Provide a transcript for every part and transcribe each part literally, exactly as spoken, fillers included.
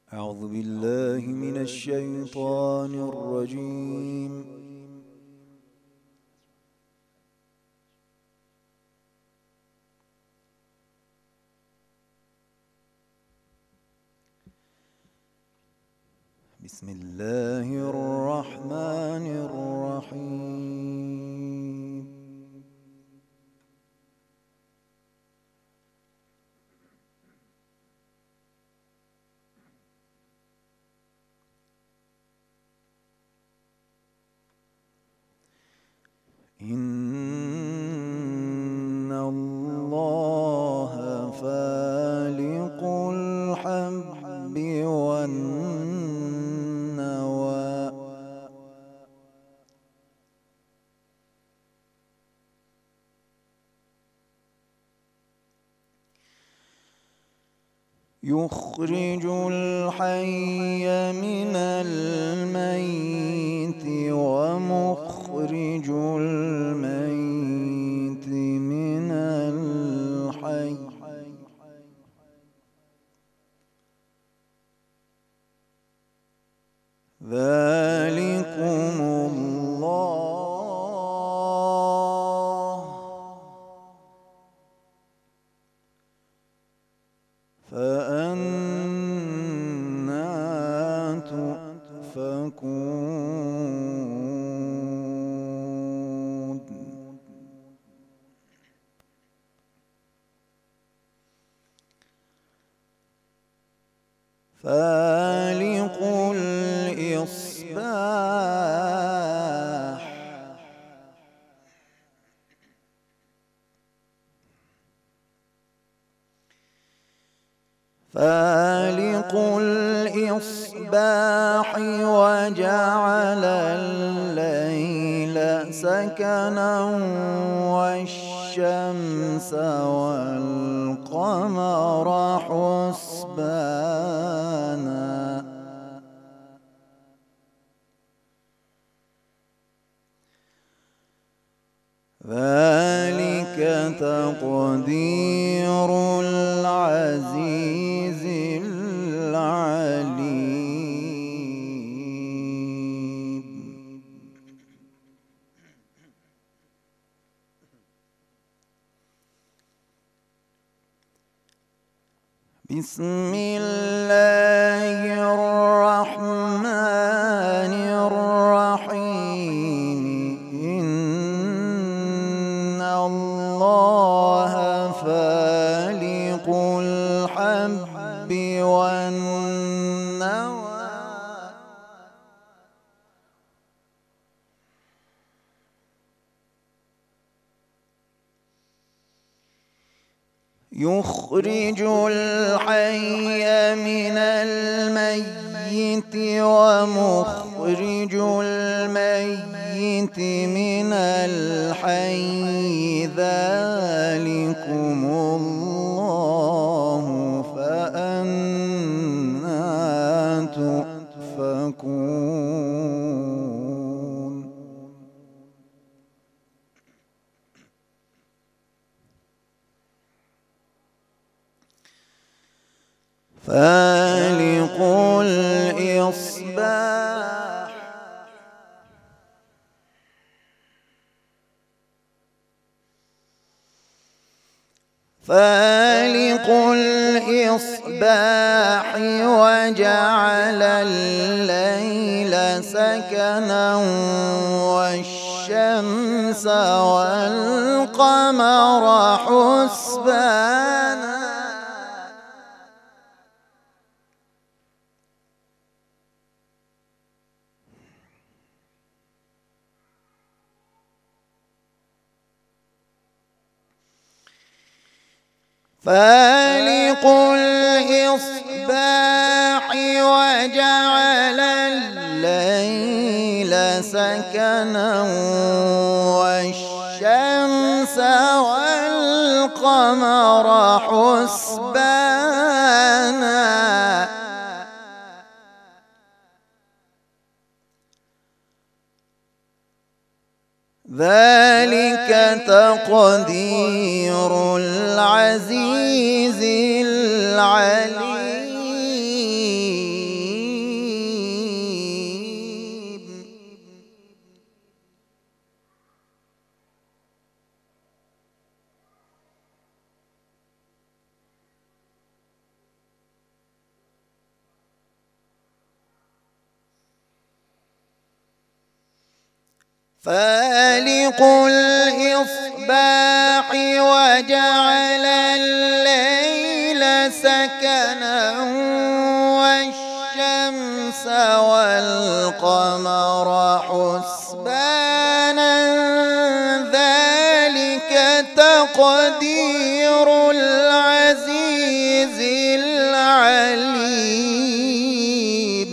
أعوذ بالله من الشيطان الرجيم. بسم الله الرحمن الرحيم. إن الله فالق الحب والنوى يخرج الحي من الميت ومخرج الميت من الحي ذلكم الله فأنى تؤفكون. فالق الإصباح فالق الإصباح وجعل الليل سكنا والشمس والقمر حسبانا ذلك تقدير العزيز العليم. بسم الله الرحمن الرحيم. إن الله فالق الحب والنوى يخرج الحي من الميت ومخرج الميت من الحي ذلكم الله فأنى تؤفكون. فالق الإصباح فالق الإصباح وجعل الليل سكنا والشمس والقمر حسبانا فالق الإصباح وجعل الليل سكنا والشمس والقمر حسبانا ذلك تقدير العزيز العليم. فالق الإصباح وجعل الليل سكنا والشمس والقمر حسبانا ذلك تقدير العزيز العليم.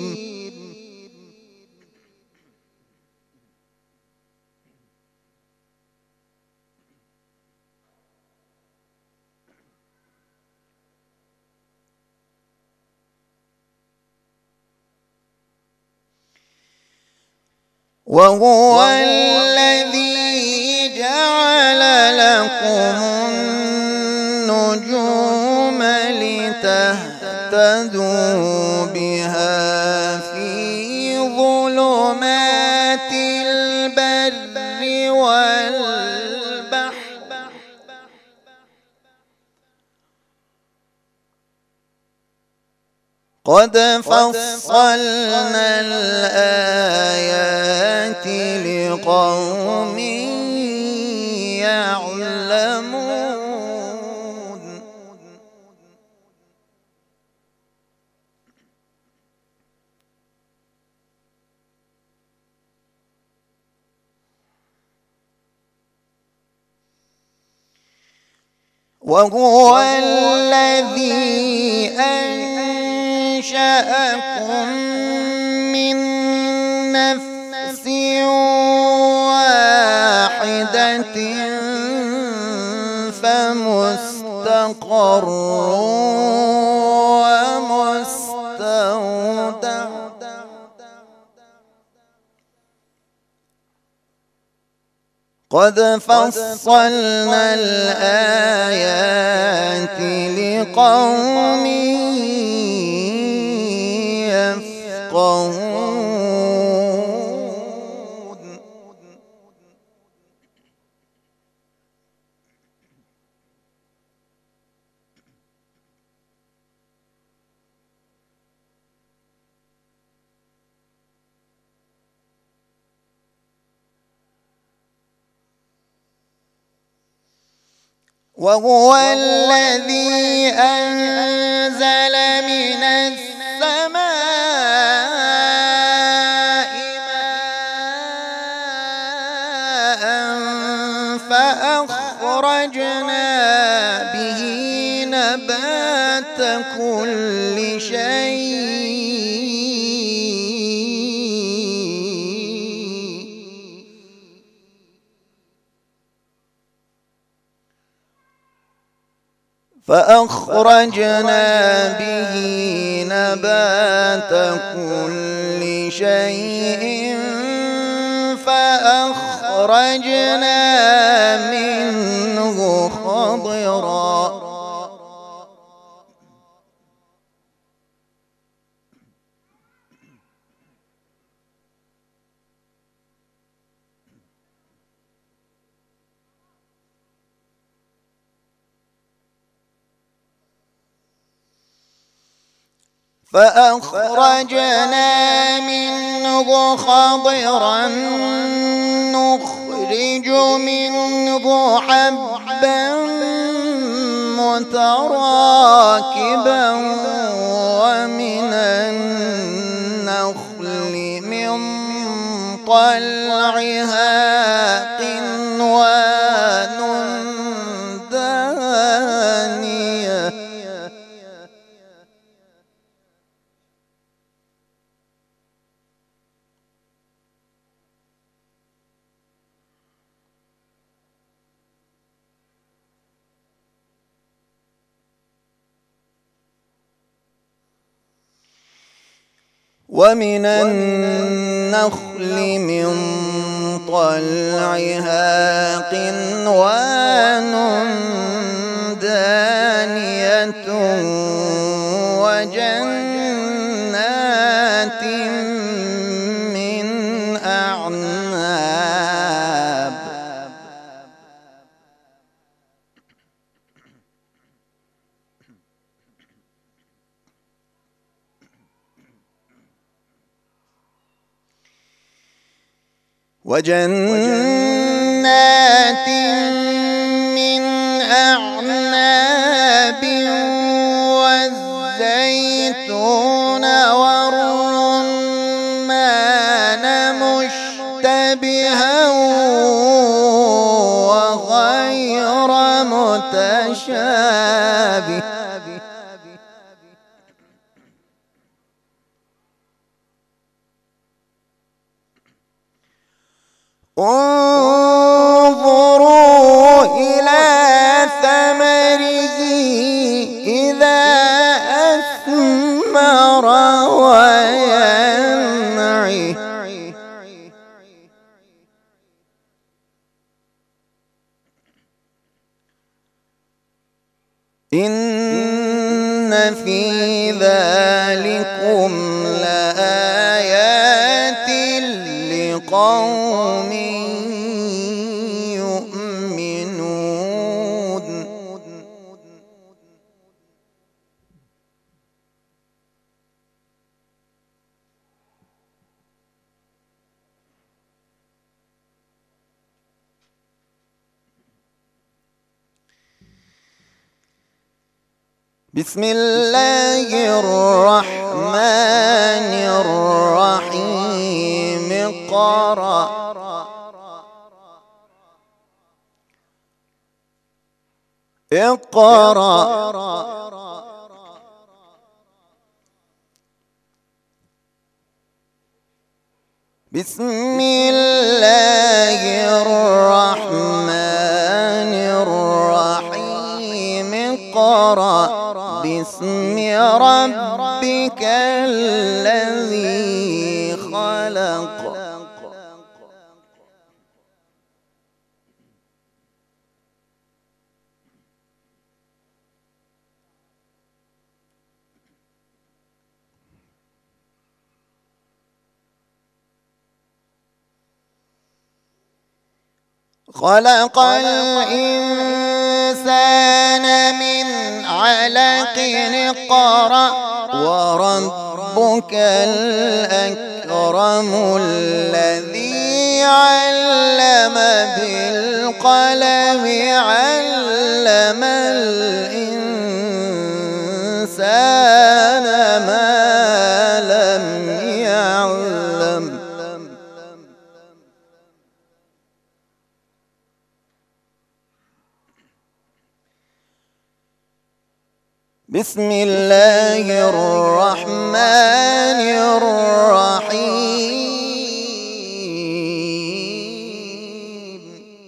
وهو الذي جعل لكم النجوم لتهتدوا بها في ظلمات البر والبحر قد فصلنا الآيات لقوم يعلمون. وهو الذي أنشأكم من نفس واحدة فمستقر ومستودع قد فصلنا الآيات لقوم يفقهون. وهو الذي أنزل من السماء ماء فأخرجنا به نبات كل شيء فأخرجنا به نبات كل شيء فأخرجنا منه خضرا فأخرجنا منه خضرا نخرج منه حبا متراكبا ومن النخل من طلعها قنوان دانية ومن النخل من طلعها قنوان دانية وجنات من أعناب وجنات من أعناب والزيتون والرمان مشتبها وغير متشابه انظروا إلى ثمره إذا أثمر وينعه إن في ذلكم لآيات لقوم يؤمنون بسم الله الرحمن الرحيم اقرأ اقرأ بسم الله الرحمن الرحيم اقرأ باسم ربك الذي خلق خلق الإنسان من علق اقرأ وربك الأكرم الذي علم بالقلم علم الإنسان ما لم يعلم بسم الله الرحمن الرحيم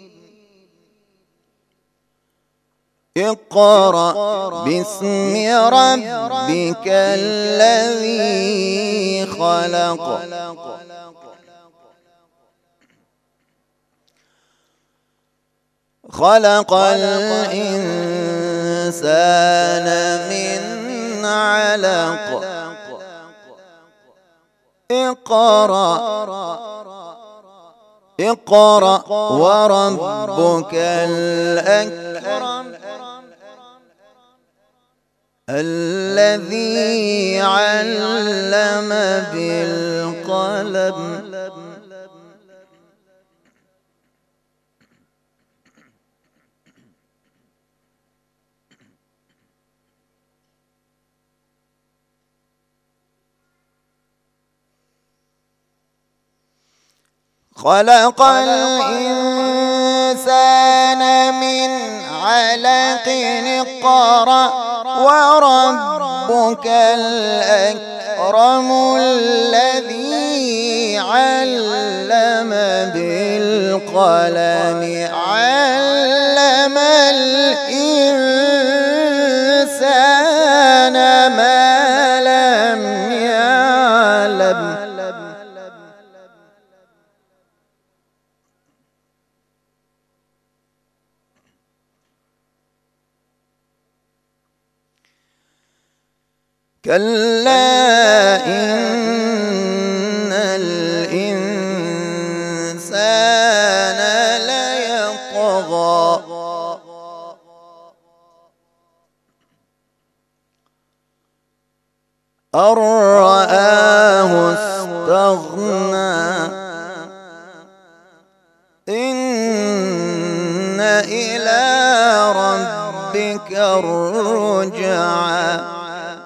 اقرأ باسم ربك الذي خلق خلق الإنسان من علق اقرأ اقرأ وربك الأكرم الذي علم بالقلم خلق الإنسان من علق اقرأ وربك الأكرم الذي علم بالقلم علم الإنسان ما لم يعلم كلا إن الإنسان ليطغى أن رآه استغنى الرجعى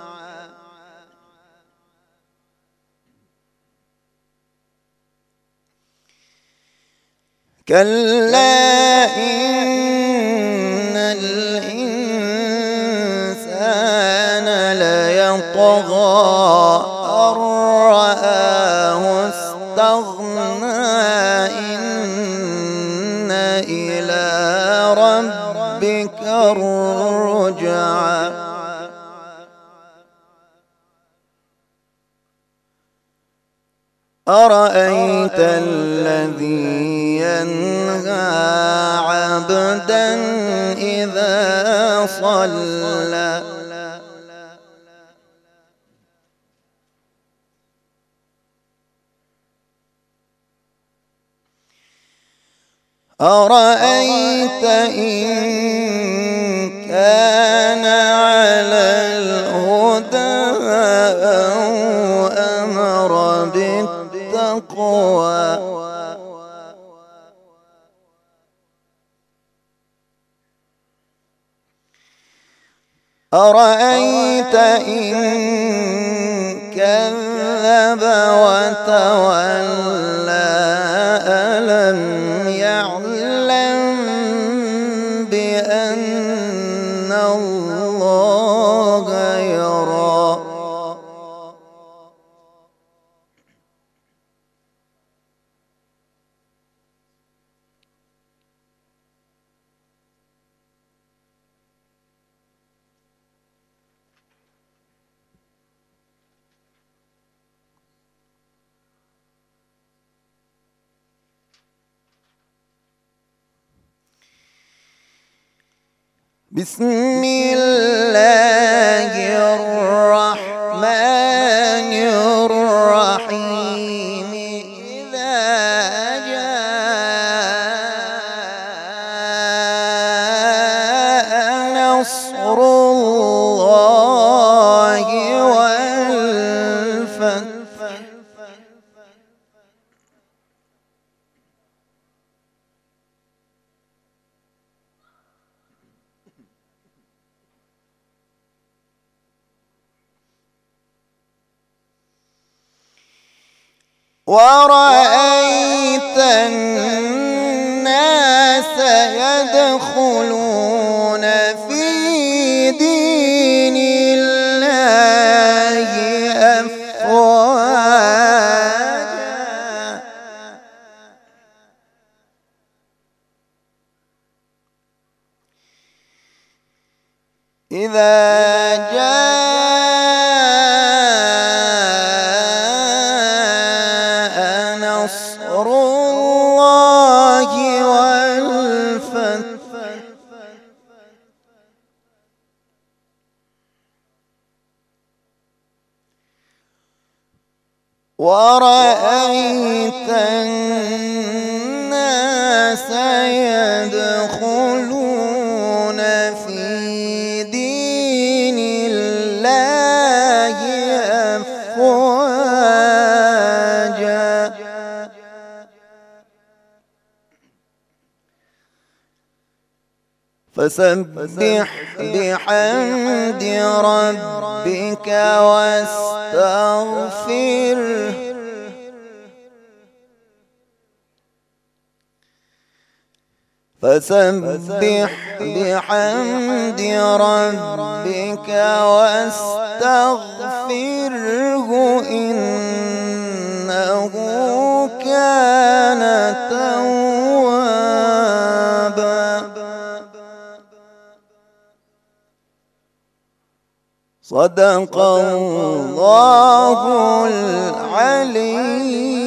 كلا إن الإنسان ليطغى أن رآه استغنى إن إلى ربك الرجعى أرأيت الذي ينهى عبدا إذا صلى أرأيت إن كان على الهدى أو أمر بالتقوى أرأيت إن كذب وتولى ألم يعلم بأن الله يرى بسم الله الرحمن الرحيم إذا جاء نصر الله والفتح ورأيت الناس يدخلون في دين الله أفواجا إذا جاء نصر الله والفتح ورأيت الناس يدخلون في دين الله أفواجا فسبح بحمد ربك واستغفره فسبح بحمد ربك واستغفره إنه كان توابا صدق الله العلي